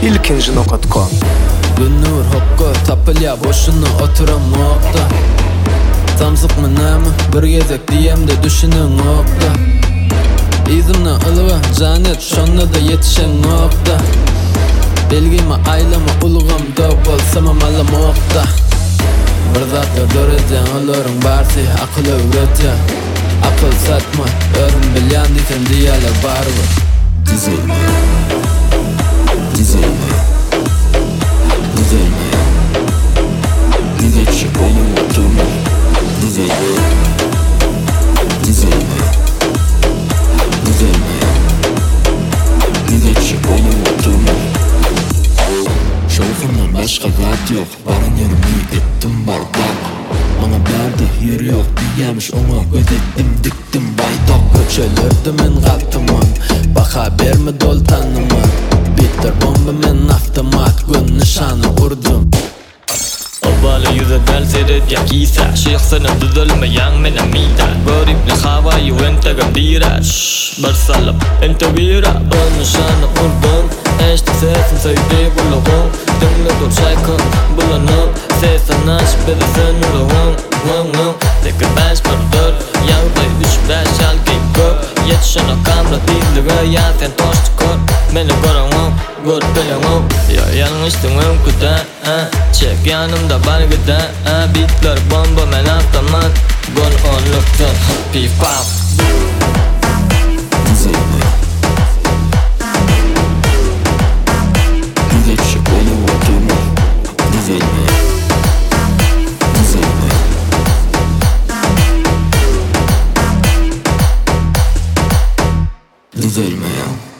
ilkinci nokta.com. Günür hokka tapılya boşuna oturamakta. Tamsık mı näme bir gezek diyem de düşünün nokta. İzimle ılığa canet şonda da yetişen nokta. Belgime aylama ulugam da bolsam amalamakta. Bir zatla döreceğim olorun barsi akıl öğreteceğim. Akıl satma özüm bilyan diysen diyala barba. Düzelme, düzelme, düzelme. Düzelçi kolum oturma. Düzelme, düzelme, düzelme. Düzelçi kolum oturma. Şovfundan başka vat yok. Barın yerimi ettim bardak. Bana berdi yeri yok diyemiş ona ödettim diktim baydak. Köçelirdi men kaltıman baka berme dol tanıma. Bitter bomba men avtomat gün nişanı vurdum. Obalı yüze del seyret ya kisa Şeyhsana düzülmeyen mena mida Garipli havayı ventega bira Bir salım ente bira Ben nişanı vurdum Eşte sesin sevdiği bulağım Dinle dur şaykın bulanım Sesin aç bedi sen ulağım Peki beş bardır Yağday 3-5 algay gök Yetişen o kamra dizliğe Ya sen toştu kor Beni göremem Gör bilemem Ya yanlıştığım kuda Çek yanımda var gıda Beatler bomba men avtomat Gol onluktan Pif paf Düzelme, düzelçi kolum oturma. Düzelme, düzelme. Düzelme ya.